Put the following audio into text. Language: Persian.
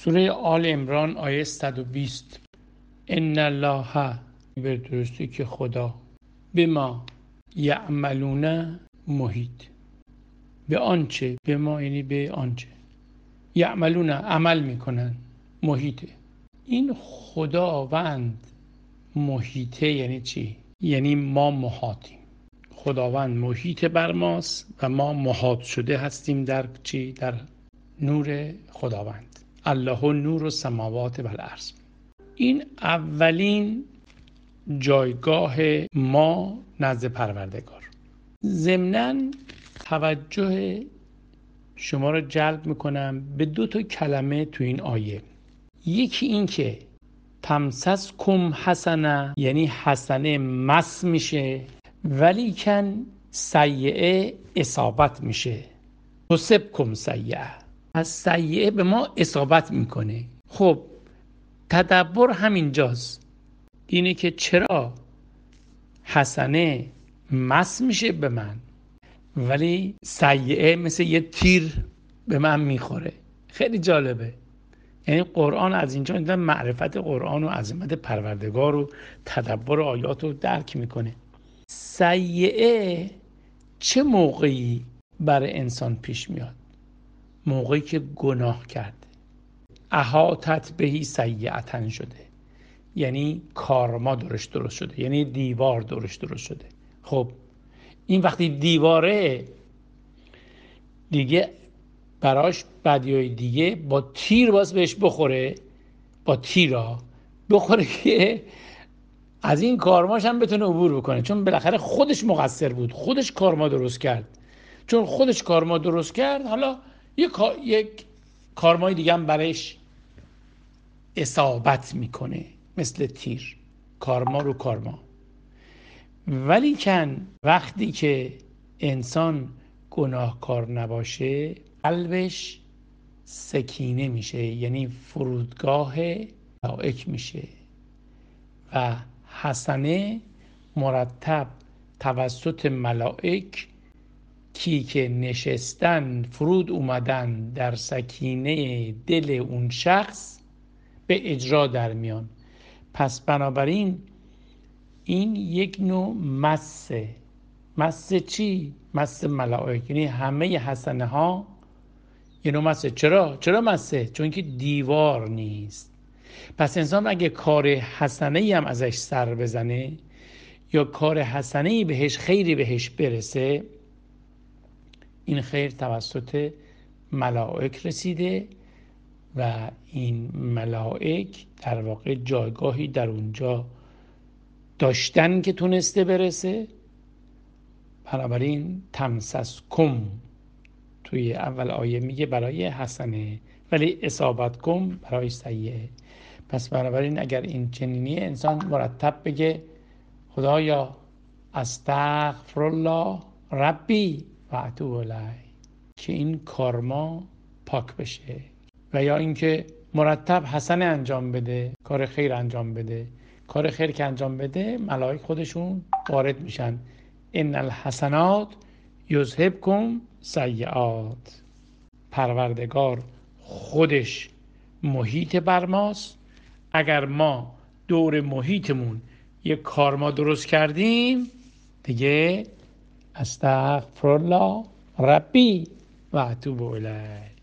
سوره آل عمران آیه 120. ان الله، به درستی که خدا، به ما یعملون محیط، به آنچه، به ما یعنی به آنچه، یعملون عمل میکنن، محیطه. این خداوند محیطه یعنی چی؟ یعنی ما محاطیم. خداوند محیط بر ماست و ما محاط شده هستیم در چی؟ در نور خداوند. الله نور السماوات و الارض. این اولین جایگاه ما نزد پروردگار. ضمناً توجه شما را جلب میکنم به 2 کلمه تو این آیه. یکی این که تمسسکم حسنه، یعنی حسنه مس میشه ولیکن سیئه اصابت میشه. تصبکم سیئه، از سیئه به ما اصابت میکنه. خب تدبر همینجاست، اینه که چرا حسنه مس میشه به من ولی سیئه مثل یه تیر به من میخوره. خیلی جالبه. یعنی قرآن از اینجا معرفت قرآن و عظمت پروردگار و تدبر آیات رو درک میکنه. سیئه چه موقعی برای انسان پیش میاد؟ موقعی که گناه کرده، احاطت بهی سیئتن شده، یعنی کارما درست شده، یعنی دیوار درست شده. خب این وقتی دیواره دیگه براش بدیای دیگه با تیر باز بهش بخوره، با تیرا بخوره که از این کارماش هم بتونه عبور بکنه، چون بالاخره خودش مقصر بود، خودش کارما درست کرد. چون خودش کارما درست کرد، حالا یک کارمای دیگه هم برش اصابت میکنه مثل تیر، کارما رو کارما. ولی کن وقتی که انسان گناهکار نباشه قلبش سکینه میشه، یعنی فرودگاه ملائک میشه و حسنه مرتب توسط ملائک که نشستن فرود اومدن در سکینه دل اون شخص به اجرا در میان. پس بنابراین این یک نوع مسه. مسه چی؟ مسه ملائک، یعنی همه حسنه ها یه نوع مسه. چرا مسه؟ چون که دیوار نیست. پس انسان اگه کار حسنه‌ای هم ازش سر بزنه یا کار حسنه‌ای بهش، خیری بهش برسه، این خیر توسط ملائک رسیده و این ملائک در واقع جایگاهی در اونجا داشتن که تونسته برسه. بنابراین تمسسکم توی اول آیه میگه برای حسنه ولی اصابتکم برای سیئه. پس بنابراین اگر این چنینی انسان مرتب بگه خدایا استغفر الله ربی و اتوب الیه، که این کارما پاک بشه. و یا اینکه مرتب حسنه انجام بده، کار خیر انجام بده. کار خیر که انجام بده ملائک خودشون وارد میشن. ان الحسنات یذهبکم سیئات. پروردگار خودش محیط بر ماست. اگر ما دور محیطمون یک کارما درست کردیم دیگه استغفر الله ربی و اتوب الیه.